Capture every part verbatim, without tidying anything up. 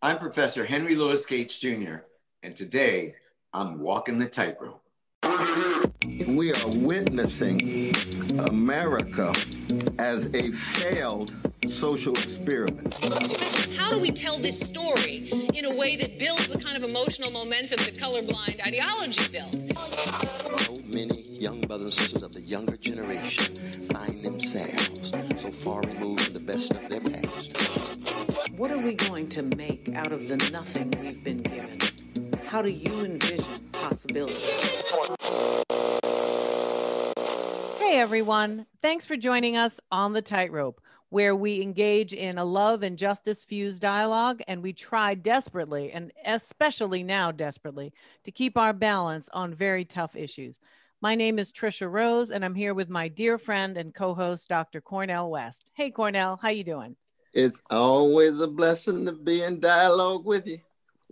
I'm Professor Henry Louis Gates Junior, and today I'm walking the tightrope. We are witnessing America as a failed social experiment. How do we tell this story in a way that builds the kind of emotional momentum that colorblind ideology builds? So many young brothers and sisters of the younger generation find themselves so far removed from the best of their past. What are we going to make out of the nothing we've been given? How do you envision possibility? Hey everyone, thanks for joining us on The Tightrope, where we engage in a love and justice fused dialogue, and we try desperately, and especially now desperately, to keep our balance on very tough issues. My name is Trisha Rose, and I'm here with my dear friend and co-host, Doctor Cornel West. Hey Cornel, how you doing? It's always a blessing to be in dialogue with you.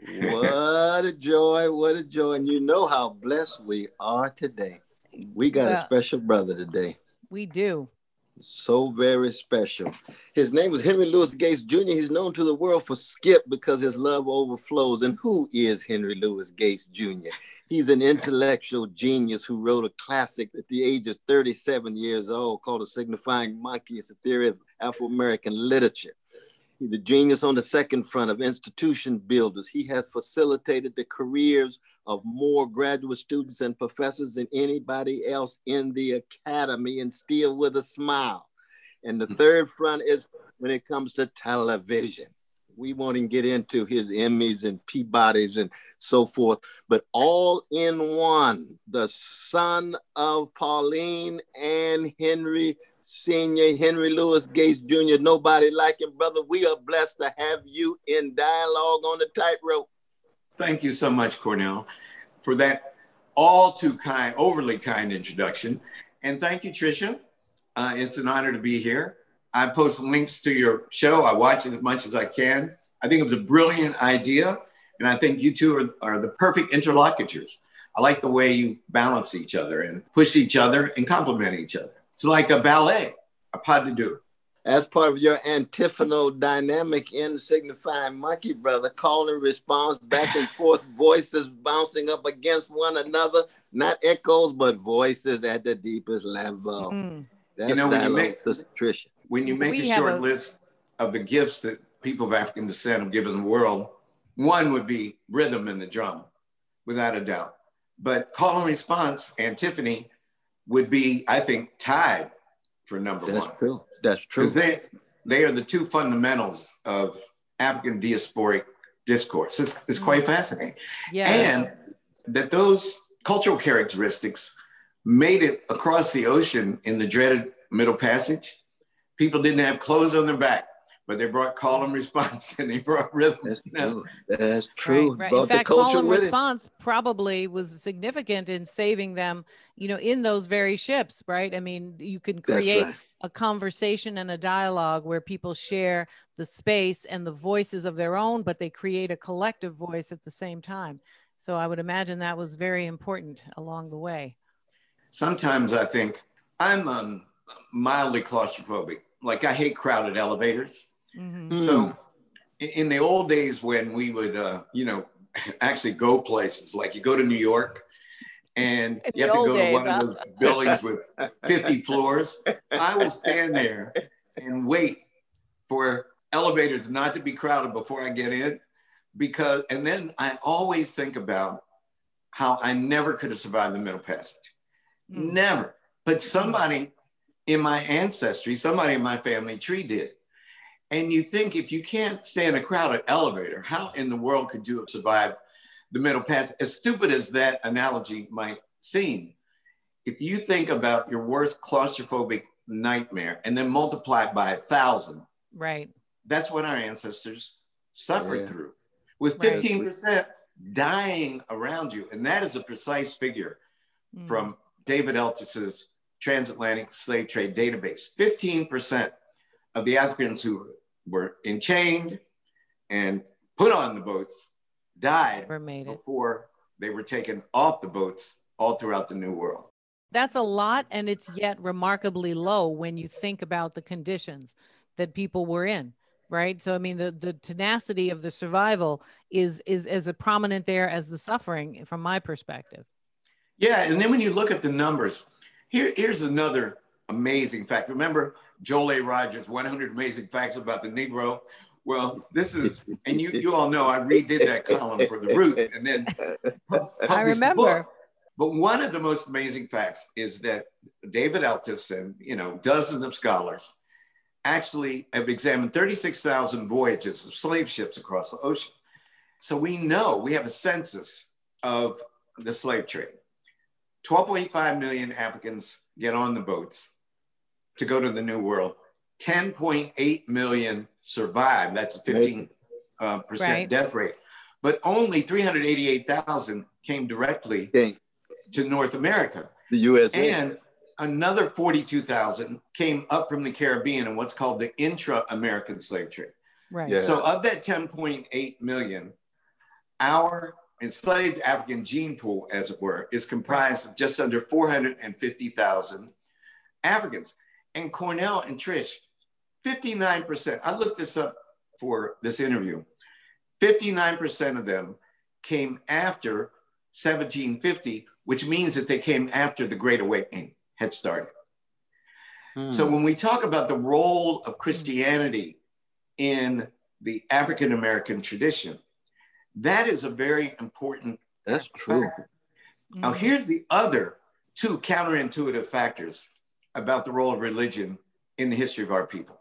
What a joy, what a joy. And you know how blessed we are today. We got well, a special brother today. We do. So very special. His name was Henry Louis Gates Junior He's known to the world for Skip because his love overflows. And who is Henry Louis Gates Junior? He's an intellectual genius who wrote a classic at the age of thirty-seven years old called A Signifying Monkey. It's a theory of Afro-American literature. He's a genius on the second front of institution builders. He has facilitated the careers of more graduate students and professors than anybody else in the academy, and still with a smile. And the third front is when it comes to television. We won't even get into his Emmys and Peabodys and so forth, but all in one, the son of Pauline and Henry Senior, Henry Louis Gates Junior Nobody like him, brother. We are blessed to have you in dialogue on The Tightrope. Thank you so much, Cornel, for that all too kind, overly kind introduction. And thank you, Trisha. Uh, it's an honor to be here. I post links to your show. I watch it as much as I can. I think it was a brilliant idea. And I think you two are, are the perfect interlocutors. I like the way you balance each other and push each other and compliment each other. It's like a ballet, a pas de deux. As part of your antiphonal dynamic in Signifying Monkey, brother, call and response, back and forth, voices bouncing up against one another, not echoes, but voices at the deepest level. Mm. That's you know, when you make, Tricia. When you make we a short a... list of the gifts that people of African descent have given the world, one would be rhythm and the drum, without a doubt. But call and response, antiphony, would be, I think, tied for number That's one. That's true. That's true. Because they, they are the two fundamentals of African diasporic discourse. It's, it's quite fascinating. Yeah. And that those cultural characteristics made it across the ocean in the dreaded Middle Passage. People didn't have clothes on their back, but they brought call and response, and they brought rhythm. That's you know? true. That's true. Right, right. In fact, call and response probably was significant in saving them, you know, in those very ships, right? I mean, you can create right. a conversation and a dialogue where people share the space and the voices of their own, but they create a collective voice at the same time. So I would imagine that was very important along the way. Sometimes I think I'm um, mildly claustrophobic. Like I hate crowded elevators. Mm-hmm. So in the old days when we would, uh, you know, actually go places, like you go to New York and in you have to go days, to one huh? of those buildings with fifty floors, I will stand there and wait for elevators not to be crowded before I get in, because, and then I always think about how I never could have survived the Middle Passage. Mm. Never. But somebody in my ancestry, somebody in my family tree did. And you think if you can't stay in a crowded elevator, how in the world could you have survived the Middle Passage? As stupid as that analogy might seem, if you think about your worst claustrophobic nightmare and then multiply it by a thousand, right? That's what our ancestors suffered yeah. through, with fifteen percent right. dying around you. And that is a precise figure mm. from David Eltis's Transatlantic Slave Trade Database. fifteen percent of the Africans who were enchained and put on the boats died before they were taken off the boats all throughout the New World. That's a lot, and it's yet remarkably low when you think about the conditions that people were in. right? So I mean, the the tenacity of the survival is is as prominent there as the suffering, from my perspective. Yeah, and then when you look at the numbers, here here's another amazing fact. Remember Joel A. Rogers, one hundred Amazing Facts About the Negro? Well, this is, and you you all know I redid that column for The Root, and then published I remember. the book. But one of the most amazing facts is that David Eltis and, you know, dozens of scholars actually have examined thirty-six thousand voyages of slave ships across the ocean. So we know, we have a census of the slave trade. twelve point five million Africans get on the boats to go to the New World. ten point eight million survive. That's a fifteen uh, percent Right. death rate. But only three hundred eighty-eight thousand came directly Okay. to North America. The U S A. And another forty-two thousand came up from the Caribbean in what's called the intra-American slave trade. Right. Yeah. So of that ten point eight million, our enslaved African gene pool, as it were, is comprised of just under four hundred fifty thousand Africans. And Cornell and Trish, fifty-nine percent, I looked this up for this interview, fifty-nine percent of them came after seventeen fifty, which means that they came after the Great Awakening had started. Hmm. So when we talk about the role of Christianity in the African-American tradition, that is a very important That's true. factor. Now, here's the other two counterintuitive factors about the role of religion in the history of our people.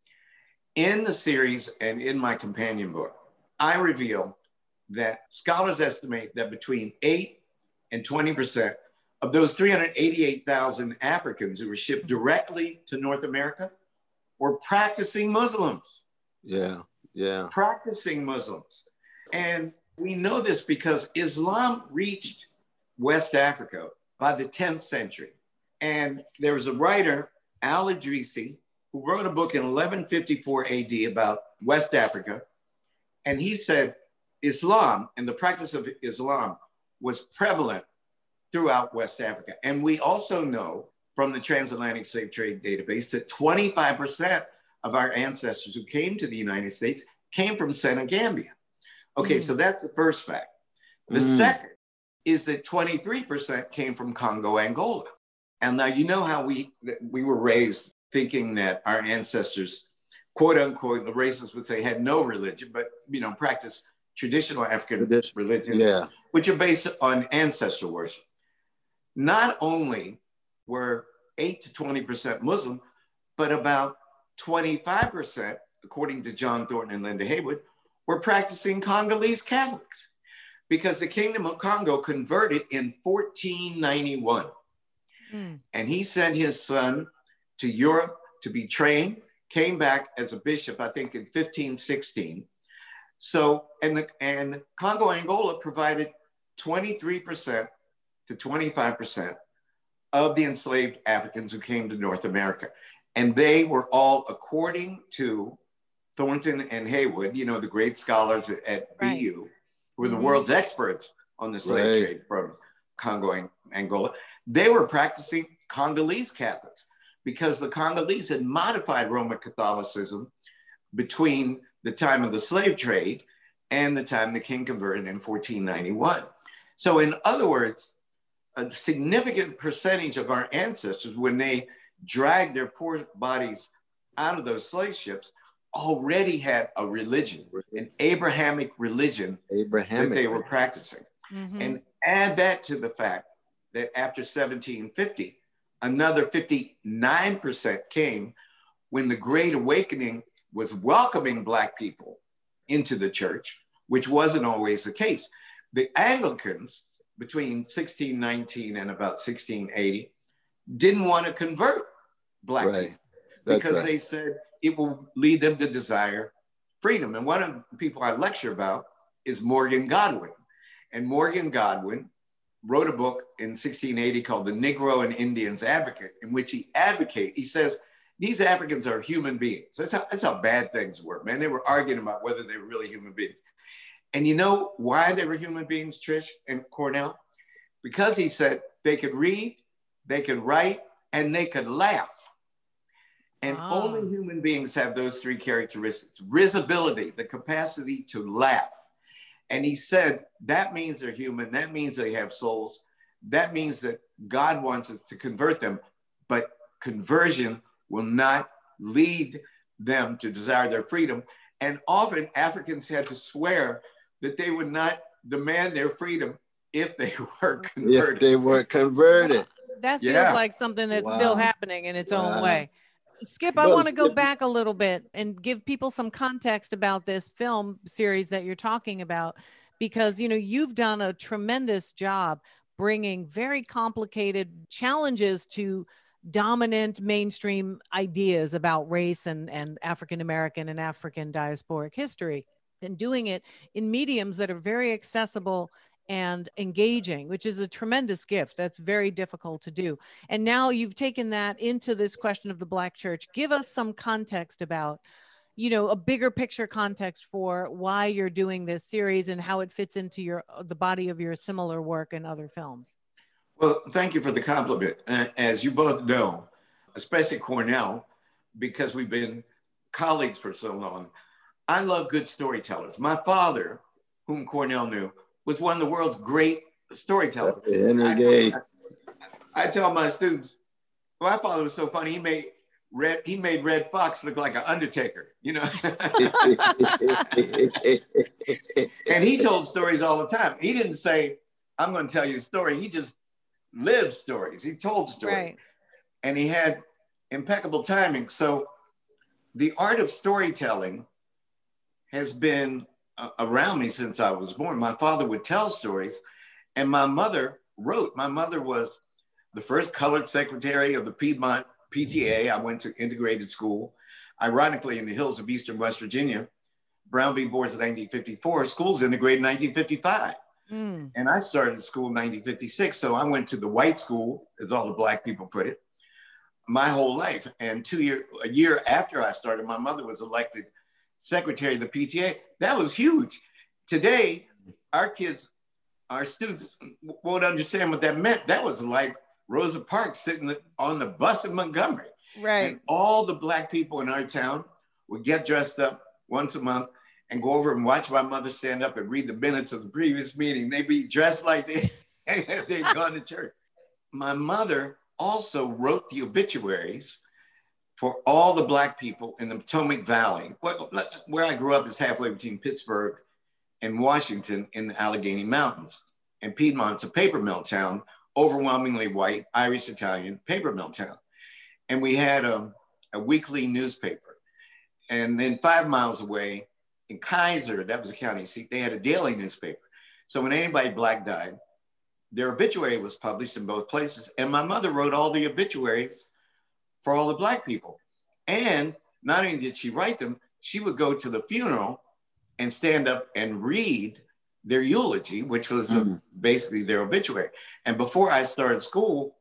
In the series and in my companion book, I reveal that scholars estimate that between eight and twenty percent of those three hundred eighty-eight thousand Africans who were shipped directly to North America were practicing Muslims. Yeah, yeah. Practicing Muslims. And we know this because Islam reached West Africa by the tenth century. And there was a writer, Al-Idrisi, who wrote a book in eleven fifty-four A D about West Africa. And he said Islam and the practice of Islam was prevalent throughout West Africa. And we also know from the Transatlantic Slave Trade Database that twenty-five percent of our ancestors who came to the United States came from Senegambia. Okay, mm. so that's the first fact. The mm. second is that twenty-three percent came from Congo, Angola. And now you know how we we were raised thinking that our ancestors, quote unquote, the racists would say had no religion, but you know, practice traditional African Tradition. religions, yeah. which are based on ancestor worship. Not only were eight to twenty percent Muslim, but about twenty-five percent, according to John Thornton and Linda Haywood, were practicing Congolese Catholics because the Kingdom of Congo converted in fourteen ninety-one. Mm. And he sent his son to Europe to be trained, came back as a bishop, I think in fifteen sixteen. So, and, the, and Congo, Angola provided twenty-three percent to twenty-five percent of the enslaved Africans who came to North America. And they were all, according to Thornton and Haywood, you know, the great scholars at, at right. B U, who were the mm-hmm. world's experts on the slave right. trade from Congo and Angola, they were practicing Congolese Catholics because the Congolese had modified Roman Catholicism between the time of the slave trade and the time the king converted in fourteen ninety-one. So in other words, a significant percentage of our ancestors, when they dragged their poor bodies out of those slave ships, already had a religion, an Abrahamic religion Abrahamic. that they were practicing. Mm-hmm. And add that to the fact that after seventeen fifty, another fifty-nine percent came when the Great Awakening was welcoming Black people into the church, which wasn't always the case. The Anglicans, between sixteen nineteen and about sixteen eighty, didn't want to convert Black right. people because right. they said it will lead them to desire freedom. And one of the people I lecture about is Morgan Godwin. And Morgan Godwin wrote a book in sixteen eighty called The Negro and Indians Advocate, in which he advocates, he says, these Africans are human beings. That's how, that's how bad things were, man. They were arguing about whether they were really human beings. And you know why they were human beings, Trish and Cornell? Because he said they could read, they could write, and they could laugh. And Ah. only human beings have those three characteristics: risibility, the capacity to laugh. And he said, that means they're human. That means they have souls. That means that God wants us to convert them, but conversion will not lead them to desire their freedom. And often Africans had to swear that they would not demand their freedom if they were converted. If they were converted. That feels Yeah. like something that's Wow. still happening in its Wow. own way. Skip, I Brother want to go Skip. back a little bit and give people some context about this film series that you're talking about, because, you know, you've done a tremendous job bringing very complicated challenges to dominant mainstream ideas about race and, and African-American and African diasporic history, and doing it in mediums that are very accessible and engaging, which is a tremendous gift. That's very difficult to do. And now you've taken that into this question of the Black church. Give us some context about, you know, a bigger picture context for why you're doing this series and how it fits into your the body of your similar work in other films. Well, thank you for the compliment. Uh, as you both know, especially Cornell, because we've been colleagues for so long, I love good storytellers. My father, whom Cornell knew, was one of the world's great storytellers. Henry I, Gay. I, I tell my students, my father was so funny, he made Red, he made Red Fox look like an Undertaker, you know? And he told stories all the time. He didn't say, I'm going to tell you a story. He just lived stories. He told stories. Right. And he had impeccable timing. So the art of storytelling has been uh, around me since I was born. My father would tell stories, and my mother wrote. My mother was the first colored secretary of the Piedmont P T A. I went to integrated school. Ironically, in the hills of Eastern West Virginia, Brown v. Boers in nineteen fifty-four, schools integrated in nineteen fifty-five. Mm. And I started school in nineteen fifty-six. So I went to the white school, as all the Black people put it, my whole life. And two year, a year after I started, my mother was elected secretary of the P T A. That was huge. Today, our kids, our students won't understand what that meant. That was like Rosa Parks sitting on the bus in Montgomery. Right. And all the Black people in our town would get dressed up once a month and go over and watch my mother stand up and read the minutes of the previous meeting. They'd be dressed like they, they'd gone to church. My mother also wrote the obituaries for all the Black people in the Potomac Valley. Where I grew up is halfway between Pittsburgh and Washington in the Allegheny Mountains. And Piedmont's a paper mill town, overwhelmingly white, Irish, Italian paper mill town. And we had a, a weekly newspaper. And then five miles away in Kaiser, that was a county seat, they had a daily newspaper. So when anybody Black died, their obituary was published in both places. And my mother wrote all the obituaries for all the Black people. And not only did she write them, she would go to the funeral and stand up and read their eulogy, which was mm. uh, basically their obituary. And before I started school,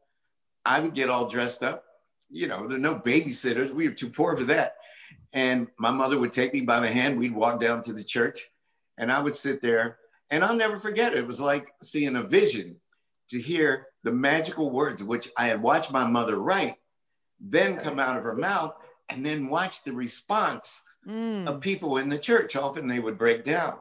I would get all dressed up. You know, there are no babysitters. We were too poor for that. And my mother would take me by the hand. We'd walk down to the church and I would sit there, and I'll never forget it. It was like seeing a vision to hear the magical words, which I had watched my mother write, then come out of her mouth, and then watch the response mm. of people in the church. Often they would break down.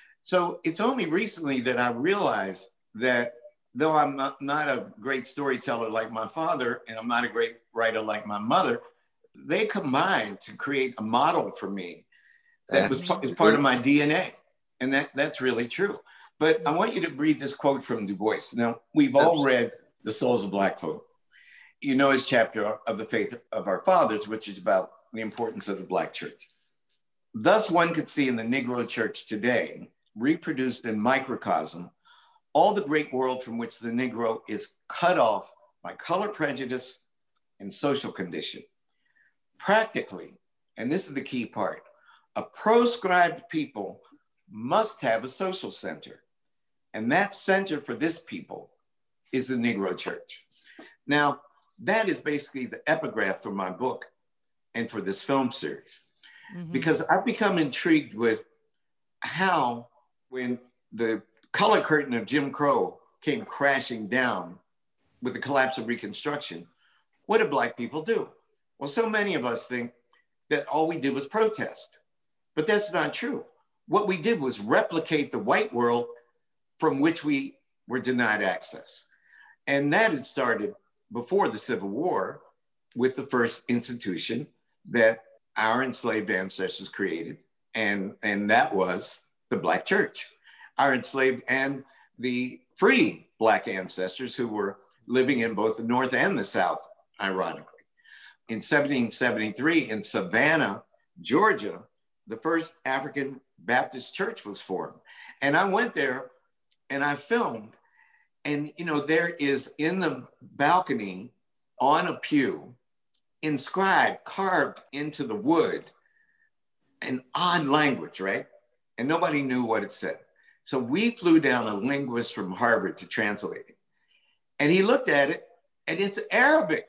So it's only recently that I realized that though I'm not, not a great storyteller like my father, and I'm not a great writer like my mother, they combined to create a model for me that was is part of my D N A. And that, that's really true. But I want you to read this quote from Du Bois. Now, we've all read The Souls of Black Folk. You know his chapter of the Faith of Our Fathers, which is about the importance of the Black church. Thus, one could see in the Negro church today, reproduced in microcosm, all the great world from which the Negro is cut off by color prejudice and social condition. Practically, and this is the key part, a proscribed people must have a social center. And that center for this people is the Negro church. Now, that is basically the epigraph for my book and for this film series. Mm-hmm. Because I've become intrigued with how, when the color curtain of Jim Crow came crashing down with the collapse of Reconstruction, what did Black people do? Well, so many of us think that all we did was protest, but that's not true. What we did was replicate the white world from which we were denied access. And that had started before the Civil War with the first institution that our enslaved ancestors created. And, and that was the Black church. Our enslaved and the free Black ancestors who were living in both the North and the South, ironically. In seventeen seventy-three in Savannah, Georgia, the first African Baptist church was formed. And I went there and I filmed. And, you know, there is in the balcony on a pew, inscribed, carved into the wood, an odd language, right? And nobody knew what it said. So we flew down a linguist from Harvard to translate it. And he looked at it and it's Arabic.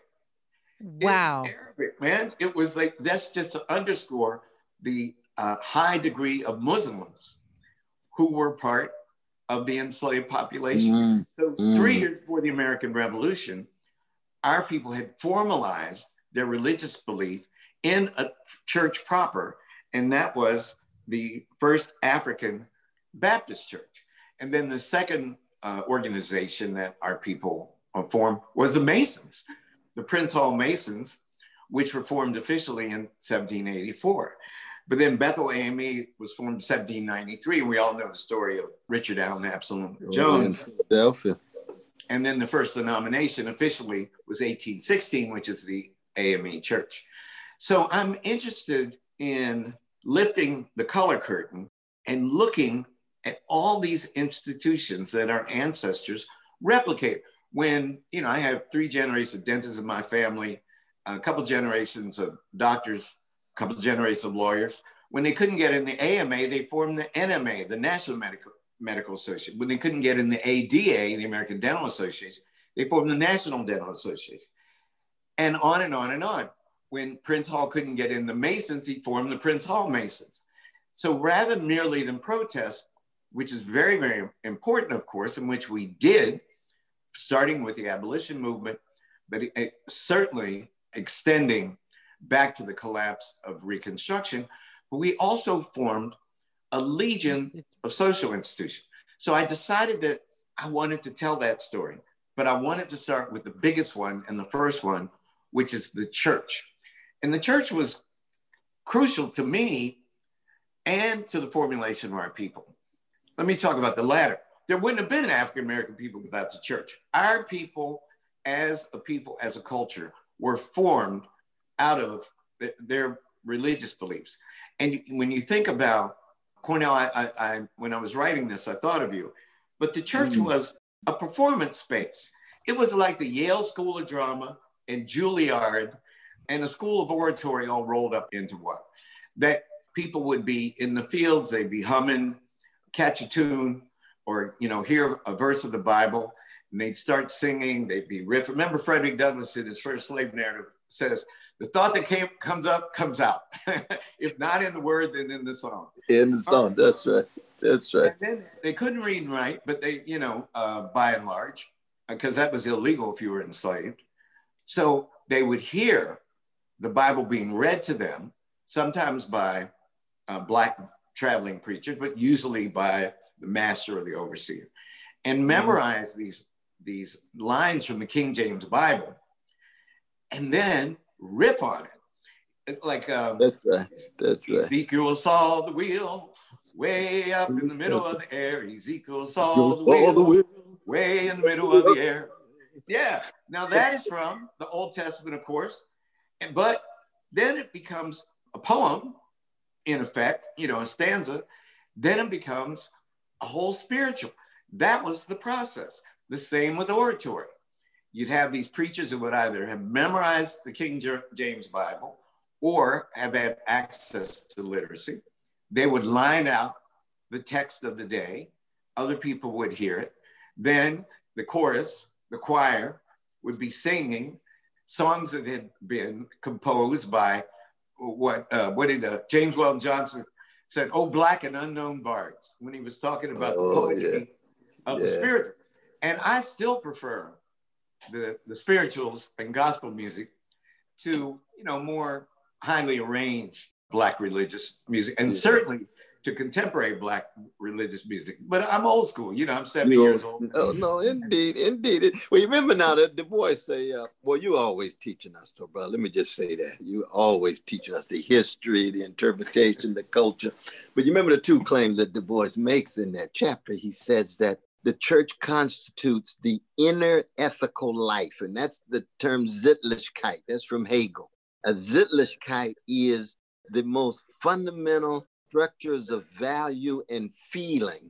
Wow. It's Arabic, man. It was like, that's just to underscore the uh, high degree of Muslims who were part of the enslaved population. Mm. So mm. three years before the American Revolution, our people had formalized their religious belief in a church proper, and that was the first African Baptist church. And then the second uh, organization that our people uh, formed was the Masons, the Prince Hall Masons, which were formed officially in seventeen eighty-four. But then Bethel A M E was formed in seventeen ninety-three, and we all know the story of Richard Allen Absalom Jones. Philadelphia. And then the first denomination officially was eighteen sixteen, which is the A M E Church. So I'm interested in lifting the color curtain and looking at all these institutions that our ancestors replicate. When, you know, I have three generations of dentists in my family, a couple generations of doctors, a couple of generations of lawyers. When they couldn't get in the A M A, they formed the N M A, the National Medical, Medical Association. When they couldn't get in the A D A, the American Dental Association, they formed the National Dental Association. And on and on and on. When Prince Hall couldn't get in the Masons, he formed the Prince Hall Masons. So rather merely than protest, which is very, very important, of course, in which we did, starting with the abolition movement, but it, it certainly extending back to the collapse of Reconstruction, but we also formed a legion of social institutions. So I decided that I wanted to tell that story, but I wanted to start with the biggest one and the first one, which is the church. And the church was crucial to me and to the formulation of our people. Let me talk about the latter. There wouldn't have been African-American people without the church. Our people as a people, as a culture, were formed out of th- their religious beliefs. And when you think about, Cornell, I, I, I, when I was writing this, I thought of you, but the church mm. was a performance space. It was like the Yale School of Drama and Juilliard and a School of Oratory all rolled up into one. That people would be in the fields, they'd be humming, catch a tune, or, you know, hear a verse of the Bible, and they'd start singing, they'd be riff. Remember Frederick Douglass in his first slave narrative says, the thought that came, comes up, comes out. If not in the word, then in the song. In the song, that's right, that's right. And then they couldn't read and write, but they, you know, uh, by and large, because that was illegal if you were enslaved. So they would hear the Bible being read to them, sometimes by uh, Black traveling preachers, but usually by the master or the overseer, and memorize these, these lines from the King James Bible, and then riff on it. Like um, that's right. That's right. Ezekiel saw the wheel way up in the middle of the air. Ezekiel saw the wheel, the wheel way in the middle of the air. Yeah. Now that is from the Old Testament, of course, and, but then it becomes a poem, in effect, you know, a stanza. Then it becomes a whole spiritual. That was the process. The same with oratory. You'd have these preachers who would either have memorized the King James Bible or have had access to literacy. They would line out the text of the day. Other people would hear it. Then the chorus, the choir, would be singing songs that had been composed by what, uh, what did uh, James Weldon Johnson said, "Oh, black and unknown bards," when he was talking about oh, the poetry yeah. of yeah. the spirit. And I still prefer the, the spirituals and gospel music to, you know, more highly arranged Black religious music, and certainly to contemporary Black religious music. But I'm old school, you know, I'm seventy you, years old. Oh, no, indeed, indeed. Well, you remember now that Du Bois say, uh, well, you always teaching us, so brother, let me just say that. You always teaching us the history, the interpretation, the culture. But you remember the two claims that Du Bois makes in that chapter. He says that the church constitutes the inner ethical life, and that's the term Sittlichkeit. That's from Hegel. A Sittlichkeit is the most fundamental structures of value and feeling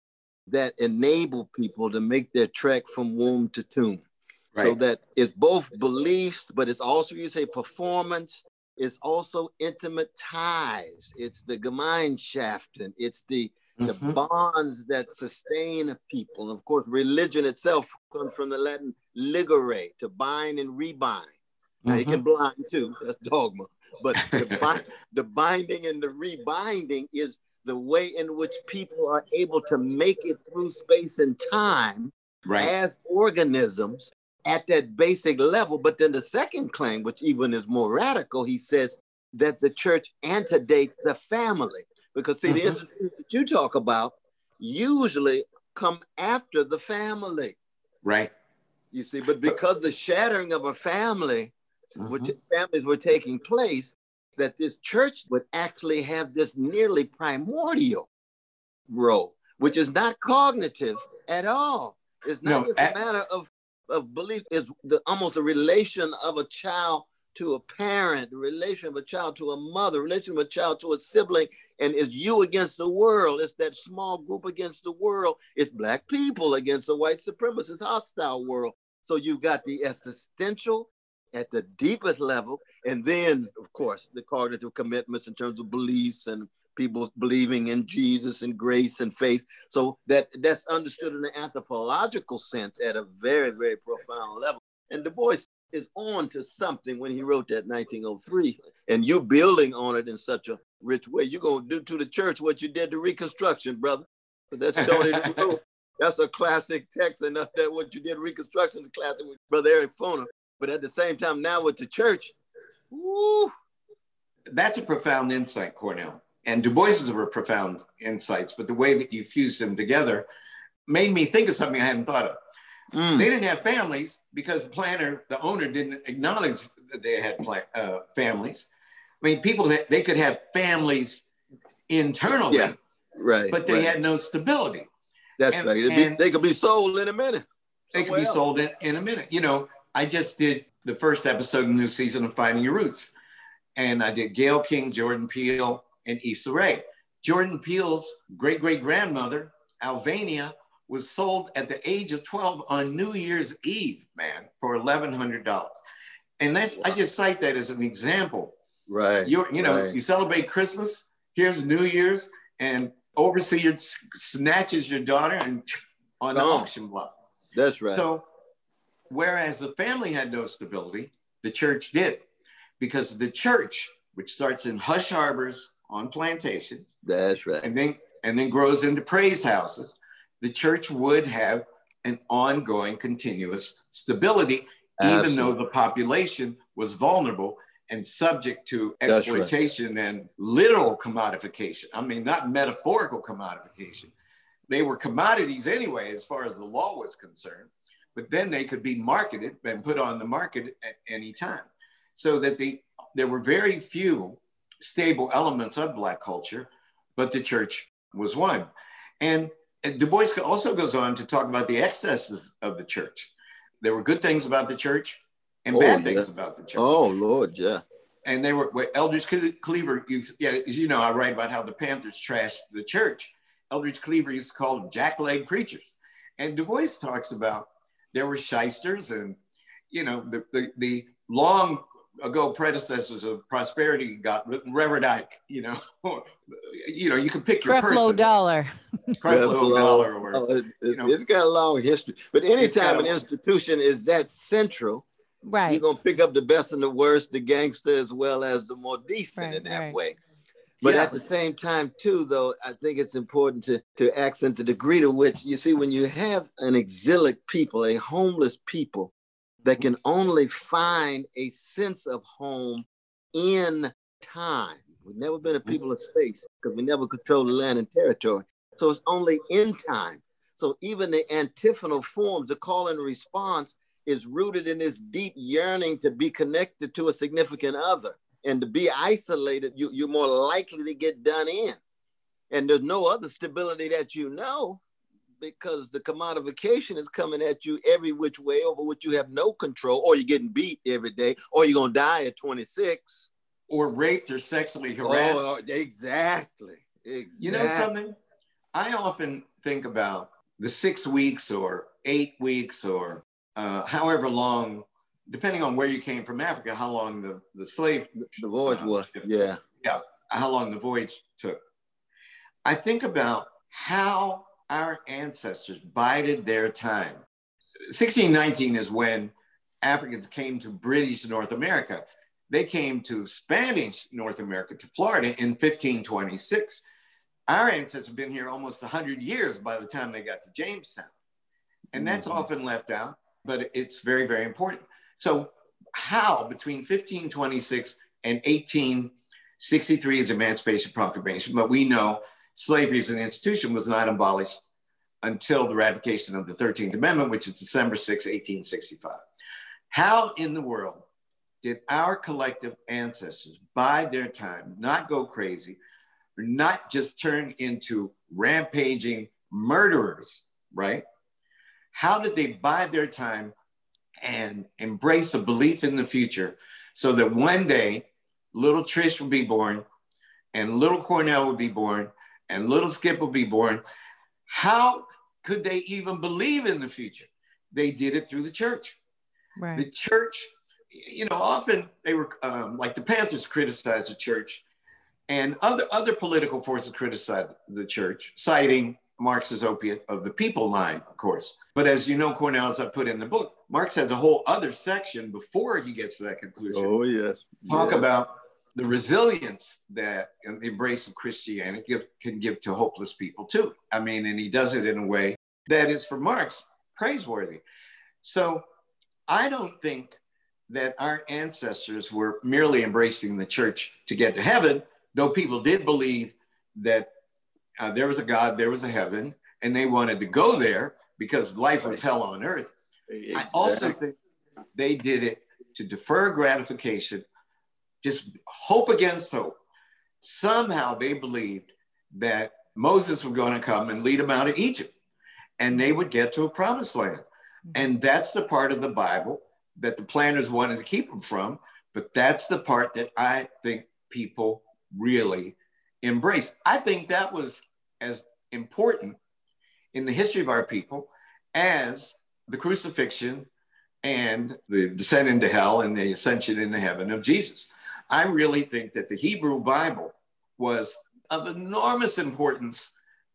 that enable people to make their trek from womb to tomb. Right. So that it's both beliefs, but it's also, you say, performance. It's also intimate ties. It's the Gemeinschaften. It's the, mm-hmm. the bonds that sustain a people. And of course, religion itself comes from the Latin ligere, to bind and rebind. Now, mm-hmm. it can blind too, that's dogma. But the, bi- the binding and the rebinding is the way in which people are able to make it through space and time right. as organisms at that basic level. But then the second claim, which even is more radical, he says that the church antedates the family. Because see, mm-hmm. the institutions that you talk about usually come after the family. Right. You see, but because the shattering of a family, mm-hmm. which families were taking place, that this church would actually have this nearly primordial role, which is not cognitive at all. It's not no, just a matter of, of belief. It's the, almost a relation of a child to a parent, the relation of a child to a mother, relation of a child to a sibling, and it's you against the world. It's that small group against the world. It's Black people against the white supremacist hostile world. So you've got the existential at the deepest level, and then, of course, the cognitive commitments in terms of beliefs and people believing in Jesus and grace and faith. So that that's understood in the anthropological sense at a very, very profound level. And Du Bois is on to something when he wrote that nineteen oh three, and you building on it in such a rich way. You're going to do to the church what you did to Reconstruction, brother. That's Stony Road. That's a classic text, and that what you did to Reconstruction is a classic with Brother Eric Foner. But at the same time, now with the church, woo. That's a profound insight, Cornell. And Du Bois is a profound insights, but the way that you fused them together made me think of something I hadn't thought of. Mm. They didn't have families because the planner, the owner, didn't acknowledge that they had uh, families. I mean, people, they could have families internally, yeah, right, but they right. had no stability. That's and, right. Be, they could be sold in a minute. They could be else. sold in, in a minute. You know, I just did the first episode of the new season of Finding Your Roots. And I did Gayle King, Jordan Peele, and Issa Rae. Jordan Peele's great-great-grandmother, Alvania, was sold at the age of twelve on New Year's Eve, man, for eleven hundred dollars. And that's, I just cite that as an example. Right. You're, you know, right. you celebrate Christmas, here's New Year's, and overseer snatches your daughter and on the oh, auction block. That's right. So, whereas the family had no stability, the church did. Because the church, which starts in hush harbors on plantations, that's right, and then and then grows into praise houses, the church would have an ongoing, continuous stability, Absolutely. even though the population was vulnerable and subject to exploitation right. and literal commodification. I mean, not metaphorical commodification. They were commodities anyway, as far as the law was concerned, but then they could be marketed and put on the market at any time. So that the, there were very few stable elements of Black culture, but the church was one. And, and Du Bois also goes on to talk about the excesses of the church. There were good things about the church and oh, bad yeah. things about the church. Oh, Lord, yeah. And they were, Eldridge Cleaver, yeah, as you know, I write about how the Panthers trashed the church. Eldridge Cleaver used to call them jackleg preachers. And Du Bois talks about there were shysters and, you know, the, the, the long ago predecessors of prosperity got Reverend Ike, you know, you know, you can pick your Creflo person. Dollar. Creflo Dollar. Or, oh, it, you know, it's got a long history. But anytime an institution is that central, right, you're going to pick up the best and the worst, the gangster as well as the more decent right, in that right. way. But yeah. at the same time, too, though, I think it's important to, to accent the degree to which, you see, when you have an exilic people, a homeless people, that can only find a sense of home in time. We've never been a people of space because we never control the land and territory. So it's only in time. So even the antiphonal forms, the call and response, is rooted in this deep yearning to be connected to a significant other. And to be isolated, you, you're more likely to get done in. And there's no other stability that you know, because the commodification is coming at you every which way over which you have no control, or you're getting beat every day, or you're going to die at twenty-six. Or raped or sexually harassed. Oh, exactly. Exactly. You know something? I often think about the six weeks or eight weeks or uh, however long, depending on where you came from Africa, how long the, the slave the voyage uh, was. Yeah. Yeah. How long the voyage took. I think about how our ancestors bided their time. sixteen nineteen is when Africans came to British North America. They came to Spanish North America, to Florida, in fifteen twenty-six. Our ancestors have been here almost one hundred years by the time they got to Jamestown. And that's mm-hmm. often left out, but it's very, very important. So how between fifteen twenty-six and eighteen sixty-three is Emancipation Proclamation, but we know slavery as an institution was not abolished until the ratification of the thirteenth Amendment, which is December sixth, eighteen sixty-five. How in the world did our collective ancestors bide their time, not go crazy, or not just turn into rampaging murderers, right? How did they bide their time and embrace a belief in the future so that one day little Trish would be born and little Cornell would be born and little Skip would be born? How could they even believe in the future? They did it through the church. Right. The church, you know, often they were um, like the Panthers criticized the church, and other, other political forces criticized the church, citing Marx's opiate of the people line, of course. But as you know, Cornell, as I put in the book, Marx has a whole other section before he gets to that conclusion. Oh, yes. Talk yes. about the resilience that the embrace of Christianity give, can give to hopeless people too. I mean, and he does it in a way that is, for Marx, praiseworthy. So I don't think that our ancestors were merely embracing the church to get to heaven, though people did believe that uh, there was a God, there was a heaven, and they wanted to go there because life was hell on earth. Exactly. I also think they did it to defer gratification, just hope against hope. Somehow they believed that Moses was going to come and lead them out of Egypt, and they would get to a promised land. And that's the part of the Bible that the planners wanted to keep them from, but that's the part that I think people really embrace. I think that was as important in the history of our people as the crucifixion and the descent into hell and the ascension into heaven of Jesus. I really think that the Hebrew Bible was of enormous importance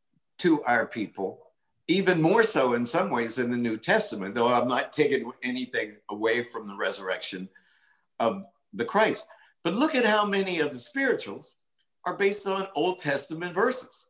to our people, even more so in some ways than the New Testament, though I'm not taking anything away from the resurrection of the Christ. But look at how many of the spirituals are based on Old Testament verses,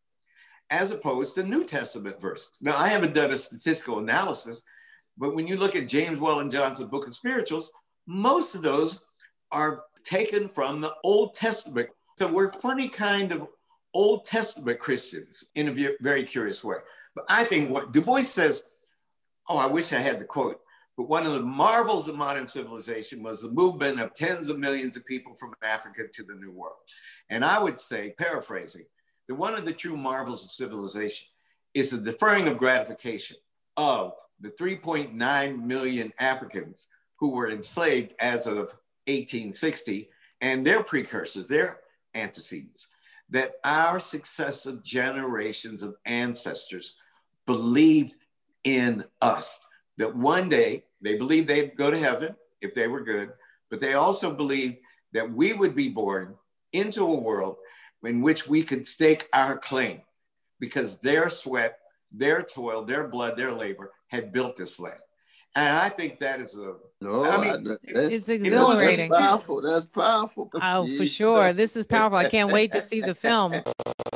as opposed to New Testament verses. Now, I haven't done a statistical analysis, but when you look at James Weldon Johnson's Book of Spirituals, most of those are taken from the Old Testament. So we're funny kind of Old Testament Christians in a very curious way. But I think what Du Bois says, oh, I wish I had the quote, but one of the marvels of modern civilization was the movement of tens of millions of people from Africa to the New World. And I would say, paraphrasing, that one of the true marvels of civilization is the deferring of gratification of the three point nine million Africans who were enslaved as of eighteen sixty and their precursors, their antecedents, that our successive generations of ancestors believed in us, that one day they believed they'd go to heaven if they were good, but they also believed that we would be born into a world in which we could stake our claim because their sweat, their toil, their blood, their labor had built this land. And I think that is a, no, I mean, I, it's exhilarating. That's powerful. That's powerful. Oh, for sure. This is powerful. I can't wait to see the film.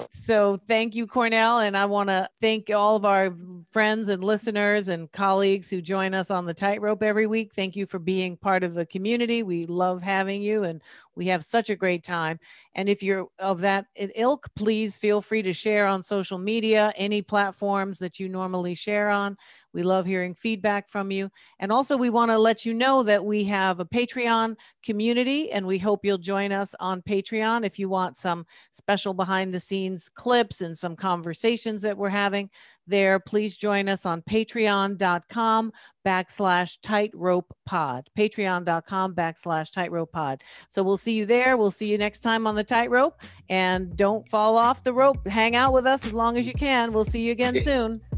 So thank you, Cornell. And I want to thank all of our friends and listeners and colleagues who join us on the Tightrope every week. Thank you for being part of the community. We love having you, and we have such a great time. And if you're of that ilk, please feel free to share on social media, any platforms that you normally share on. We love hearing feedback from you. And also, we want to let you know that we have a Patreon community, and we hope you'll join us on Patreon if you want some special behind the scenes clips and some conversations that we're having there. Please join us on patreon.com backslash tightrope pod, patreon.com backslash tightrope pod. So we'll see you there. We'll see you next time on the Tightrope, and don't fall off the rope. Hang out with us as long as you can. We'll see you again soon.